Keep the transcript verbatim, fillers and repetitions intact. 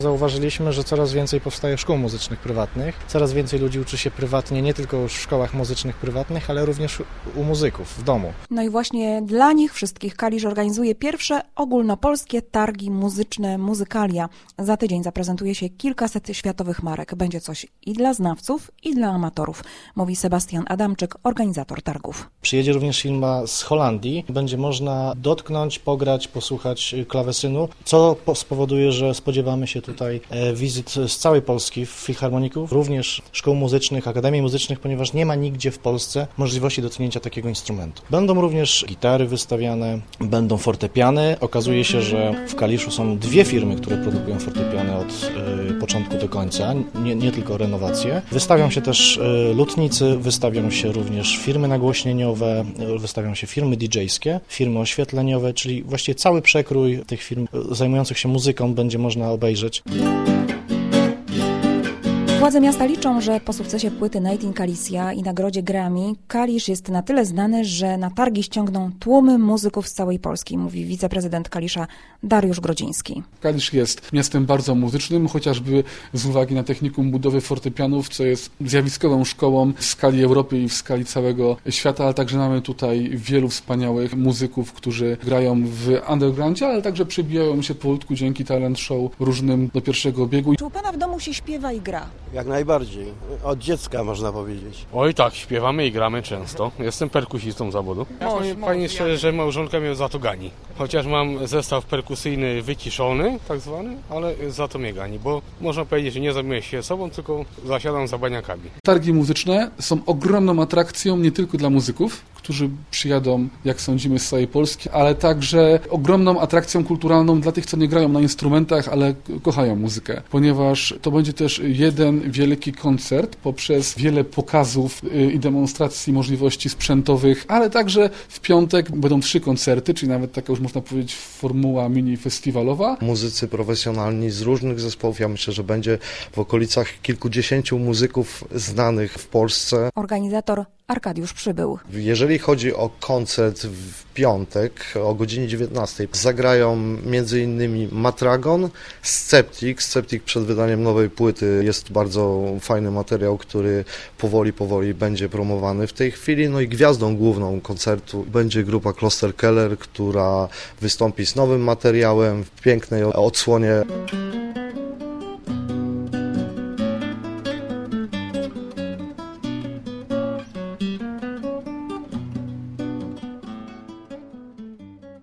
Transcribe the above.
Zauważyliśmy, że coraz więcej powstaje szkół muzycznych prywatnych, coraz więcej ludzi uczy się prywatnie, nie tylko w szkołach muzycznych prywatnych, ale również u muzyków w domu. No i właśnie dla nich wszystkich Kalisz organizuje pierwsze ogólnopolskie targi muzyczne Muzykalia. Za tydzień zaprezentuje się kilkaset światowych marek. Będzie coś i dla znawców, i dla amatorów, mówi Sebastian Adamczyk, organizator targów. Przyjedzie również firma z Holandii. Będzie można dotknąć, pograć, posłuchać klawesynu, co spowoduje, że spodziewamy się tutaj wizyt z całej Polski, filharmoników, również szkół muzycznych, akademii muzycznych, ponieważ nie ma nigdzie w Polsce możliwości dotknięcia takiego instrumentu. Będą również gitary wystawiane, będą fortepiany. Okazuje się, że w Kaliszu są dwie firmy, które produkują fortepiany od y, początku do końca, nie, nie tylko renowacje. Wystawią się też y, lutnicy, wystawią się również firmy nagłośnieniowe, y, wystawią się firmy didżejskie, firmy oświetleniowe, czyli właściwie cały przekrój tych firm y, zajmujących się muzyką będzie można obejrzeć. Władze miasta liczą, że po sukcesie płyty Nightingale Alicia i nagrodzie Grammy Kalisz jest na tyle znany, że na targi ściągną tłumy muzyków z całej Polski, mówi wiceprezydent Kalisza Dariusz Grodziński. Kalisz jest miastem bardzo muzycznym, chociażby z uwagi na technikum budowy fortepianów, co jest zjawiskową szkołą w skali Europy i w skali całego świata, ale także mamy tutaj wielu wspaniałych muzyków, którzy grają w undergroundzie, ale także przybijają się powolutku dzięki talent show różnym do pierwszego biegu. Czy u pana w domu się śpiewa i gra? Jak najbardziej. Od dziecka można powiedzieć. Oj tak, śpiewamy i gramy często. Jestem perkusistą zawodu. No, Pani szczerze, że małżonka mnie za to gani. Chociaż mam zestaw perkusyjny wyciszony, tak zwany, ale za to mnie gani, bo można powiedzieć, że nie zajmuję się sobą, tylko zasiadam za baniakami. Targi muzyczne są ogromną atrakcją nie tylko dla muzyków, którzy przyjadą, jak sądzimy, z całej Polski, ale także ogromną atrakcją kulturalną dla tych, co nie grają na instrumentach, ale kochają muzykę, ponieważ to będzie też jeden wielki koncert poprzez wiele pokazów i demonstracji możliwości sprzętowych, ale także w piątek będą trzy koncerty, czyli nawet taka już można powiedzieć formuła mini festiwalowa. Muzycy profesjonalni z różnych zespołów, ja myślę, że będzie w okolicach kilkudziesięciu muzyków znanych w Polsce. Organizator Arkadiusz Przybył. Jeżeli chodzi o koncert w piątek o godzinie dziewiętnastej, zagrają między innymi Matragon, Sceptic. Sceptic przed wydaniem nowej płyty jest bardzo fajny materiał, który powoli, powoli będzie promowany w tej chwili. No i gwiazdą główną koncertu będzie grupa Kloster Keller, która wystąpi z nowym materiałem w pięknej odsłonie.